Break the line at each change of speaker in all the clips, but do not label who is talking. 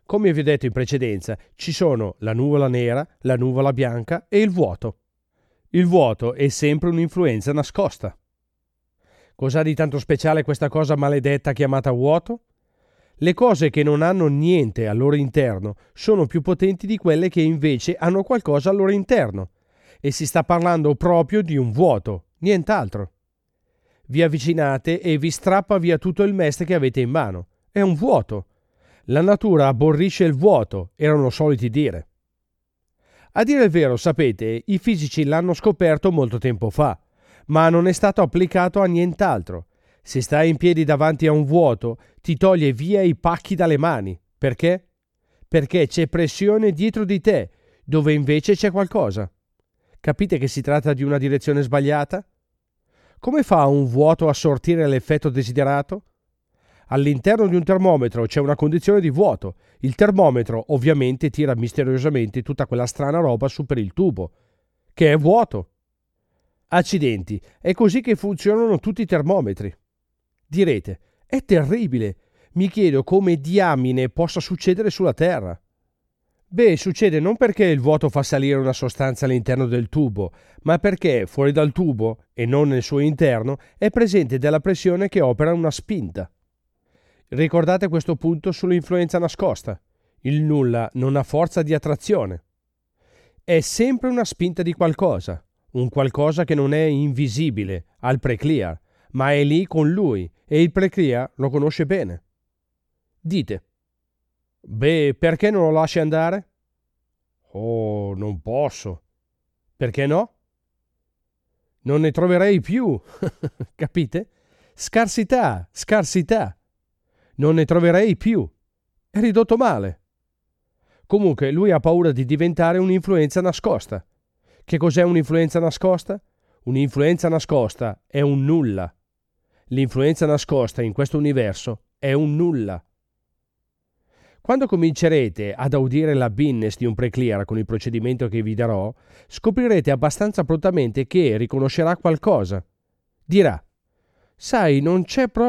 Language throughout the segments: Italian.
Come vi ho detto in precedenza, ci sono la nuvola nera, la nuvola bianca e il vuoto. Il vuoto è sempre un'influenza nascosta. Cos'ha di tanto speciale questa cosa maledetta chiamata vuoto? Le cose che non hanno niente al loro interno sono più potenti di quelle che invece hanno qualcosa al loro interno. E si sta parlando proprio di un vuoto, nient'altro. Vi avvicinate e vi strappa via tutto il meste che avete in mano. È un vuoto. La natura aborrisce il vuoto, erano soliti dire. A dire il vero, sapete, i fisici l'hanno scoperto molto tempo fa, ma non è stato applicato a nient'altro. Se stai in piedi davanti a un vuoto, ti toglie via i pacchi dalle mani. Perché? Perché c'è pressione dietro di te, dove invece c'è qualcosa. Capite che si tratta di una direzione sbagliata? Come fa un vuoto a sortire l'effetto desiderato? All'interno di un termometro c'è una condizione di vuoto. Il termometro ovviamente tira misteriosamente tutta quella strana roba su per il tubo, che è vuoto. Accidenti, è così che funzionano tutti i termometri. Direte, è terribile. Mi chiedo come diamine possa succedere sulla Terra. Beh, succede non perché il vuoto fa salire una sostanza all'interno del tubo, ma perché fuori dal tubo, e non nel suo interno, è presente della pressione che opera una spinta. Ricordate questo punto sull'influenza nascosta. Il nulla non ha forza di attrazione. È sempre una spinta di qualcosa, un qualcosa che non è invisibile al preclear, ma è lì con lui e il preclear lo conosce bene. Dite, beh, perché non lo lasci andare? Oh, non posso. Perché no? Non ne troverei più, capite? Scarsità, scarsità. Non ne troverei più. È ridotto male. Comunque, lui ha paura di diventare un'influenza nascosta. Che cos'è un'influenza nascosta? Un'influenza nascosta è un nulla. L'influenza nascosta in questo universo è un nulla. Quando comincerete ad audire la business di un preclear con il procedimento che vi darò, scoprirete abbastanza prontamente che riconoscerà qualcosa. Dirà, sai, non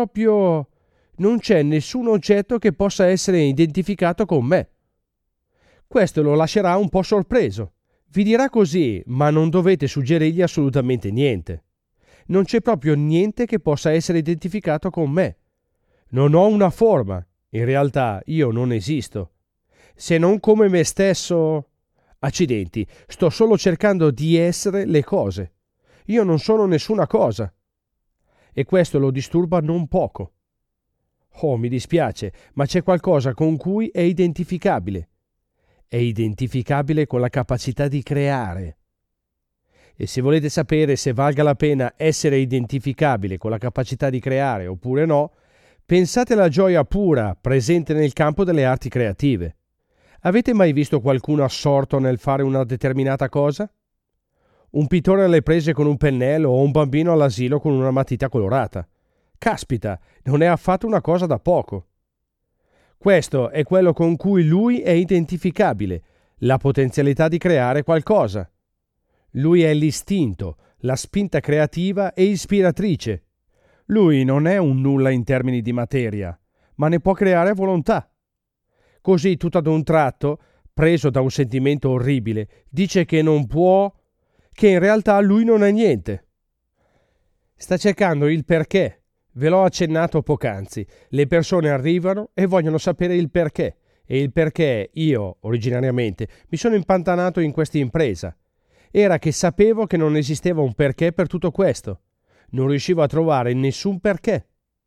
c'è nessun oggetto che possa essere identificato con me. Questo lo lascerà un po' sorpreso. Vi dirà così, ma non dovete suggerirgli assolutamente niente. Non c'è proprio niente che possa essere identificato con me. Non ho una forma. In realtà io non esisto. Se non come me stesso... Accidenti, sto solo cercando di essere le cose. Io non sono nessuna cosa. E questo lo disturba non poco. Oh, mi dispiace, ma c'è qualcosa con cui è identificabile. È identificabile con la capacità di creare. E se volete sapere se valga la pena essere identificabile con la capacità di creare oppure no, pensate alla gioia pura presente nel campo delle arti creative. Avete mai visto qualcuno assorto nel fare una determinata cosa? Un pittore alle prese con un pennello o un bambino all'asilo con una matita colorata. Caspita, non è affatto una cosa da poco. Questo è quello con cui lui è identificabile, la potenzialità di creare qualcosa. Lui è l'istinto, la spinta creativa e ispiratrice. Lui non è un nulla in termini di materia, ma ne può creare volontà. Così, tutto ad un tratto, preso da un sentimento orribile, dice che non può, che in realtà lui non è niente. Sta cercando il perché. Ve l'ho accennato poc'anzi. Le persone arrivano e vogliono sapere il perché. E il perché io, originariamente, mi sono impantanato in questa impresa. Era che sapevo che non esisteva un perché per tutto questo. Non riuscivo a trovare nessun perché.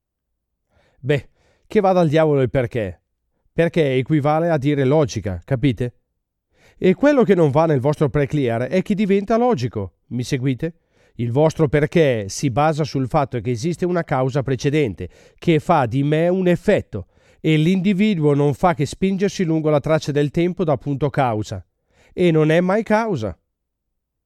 Beh, che vada al diavolo il perché. Perché equivale a dire logica, capite? E quello che non va nel vostro preclear è che diventa logico. Mi seguite? Il vostro perché si basa sul fatto che esiste una causa precedente che fa di me un effetto e l'individuo non fa che spingersi lungo la traccia del tempo da punto causa e non è mai causa.